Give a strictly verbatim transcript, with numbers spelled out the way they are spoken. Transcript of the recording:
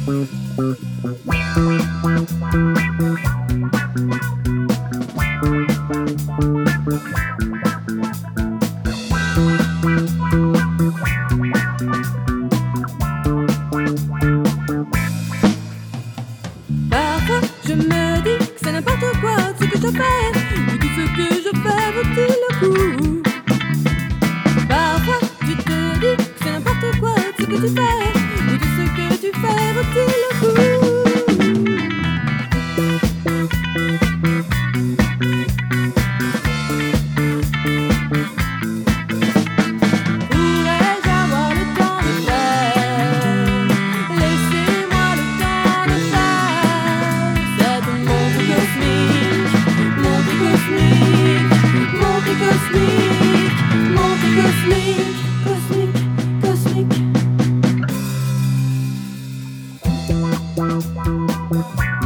Parfois je me dis que c'est n'importe quoi ce que je fais, mais tout ce que je fais vaut-il le coup? Parfois tu te dis que c'est n'importe quoi ce que tu fais, mais tout ce que tu fais vaut-il le coup? Pourrais-je avoir le temps de faire? Laissez-moi le temps de faire cette montée cosmique, montée cosmique, montée cosmique, montée cosmique, cosmique, cosmique.